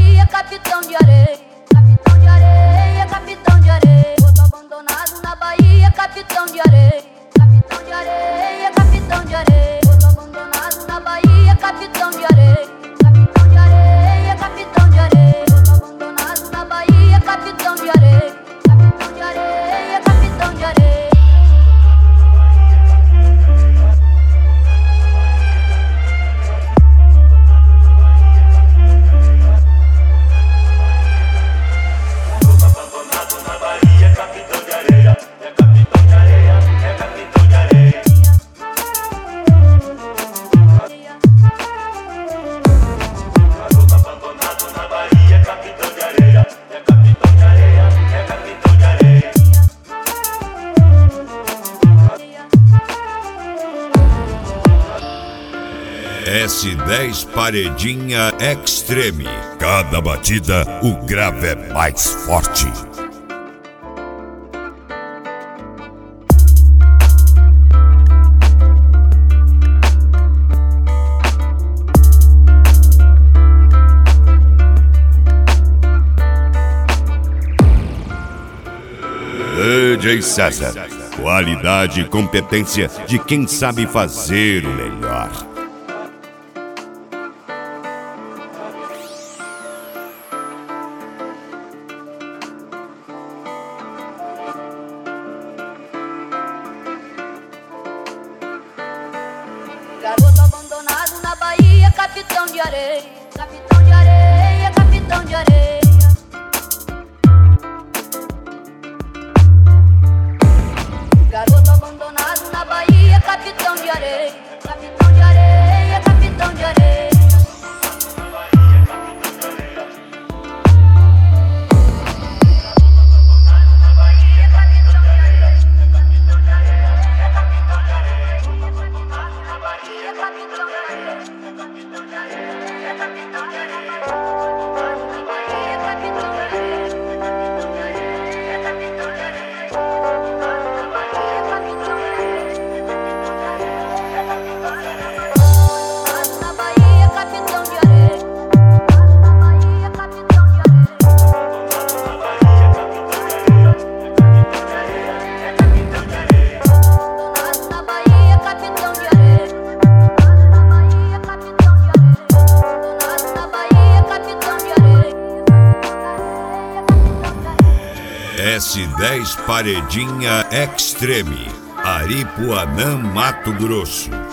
Bahia, capitão de areia. Capitão de areia, capitão de areia. Outro abandonado na Bahia, capitão de areia. Capitão de areia, capitão de areia. Outro abandonado na Bahia, capitão de areia. Capitão de areia, capitão de areia. Outro abandonado na Bahia, capitão de areia. Capitão de areia, capitão de areia. S10 Paredinha Extreme. Cada batida, o grave é mais forte. DJ César. Qualidade e competência de quem sabe fazer o melhor. Garoto abandonado na Bahia, capitão de areia. Capitão de areia, capitão de areia. Garoto abandonado na Bahia, capitão de areia. Capitão de areia, capitão de areia. S10 Paredinha Extreme. Aripuanã, Mato Grosso.